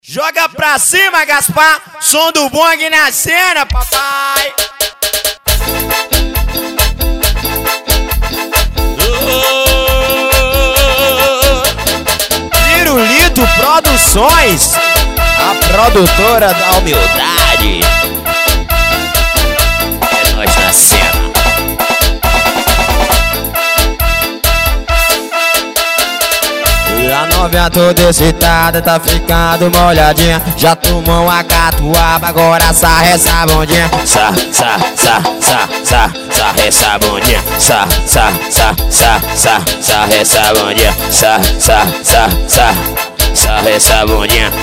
Joga pra cima, Gaspar, som do bong na cena, papai. Pirulito Produções, a produtora da humildade. É nós na cena. A novinha toda excitada, tá ficando molhadinha. Já tomou uma catuaba, agora sarra essa bundinha. Sarra essa bundinha. Sarra essa bundinha. Sarra essa bundinha.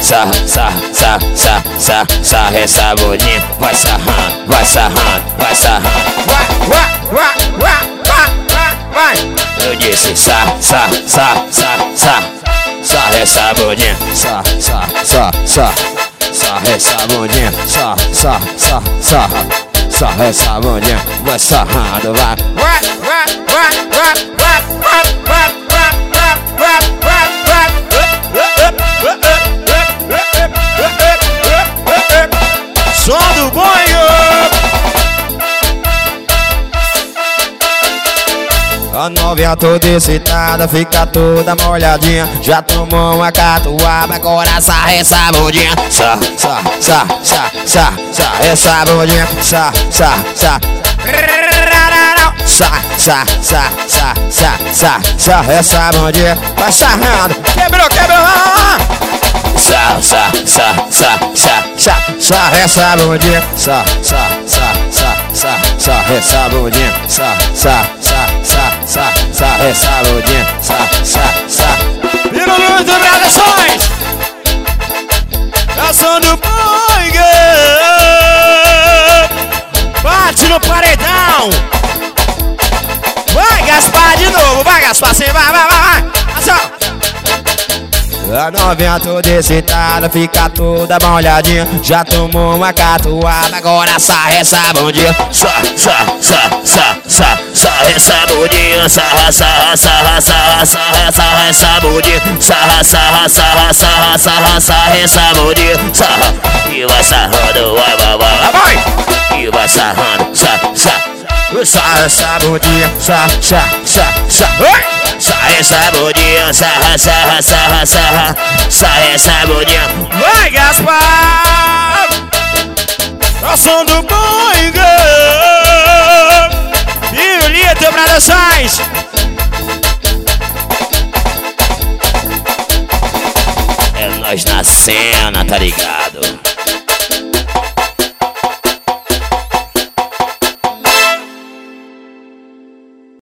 Sarra essa bundinha. Vai sarrando, vai sarrando, vai sarrando. Vai. Eu disse sarra essa bundinha. Sarra essa bundinha. Sarra essa bundinha. Vai sarrando, vai. Som do banho. A novinha toda excitada, fica toda molhadinha. Já tomou uma catuaba, agora sarra essa bundinha. Sarra essa bundinha. Sarra essa bundinha. Vai sarrando, quebrou. Sarra essa bundinha. Sarra essa bundinha. Sarra essa bundinha. Pirulito Produções, é o som do bong. Bate no paredão. Vai, Gaspar, de novo. Vai, Gaspar, sim, vai. Ação. A novinha toda excitada, fica toda molhadinha. Já tomou uma catuaba, agora sarra essa bundinha. Sarra essa bundinha. Sarra essa bundinha. Sarra essa bundinha. Sarra e vai sarrando, vai. E vai sarrando, sarra essa bundinha. Sarra essa bundinha. Sarra essa bundinha. Vai, Gaspar, é o som do bong. Pirulito Produções. É nós na cena, tá ligado?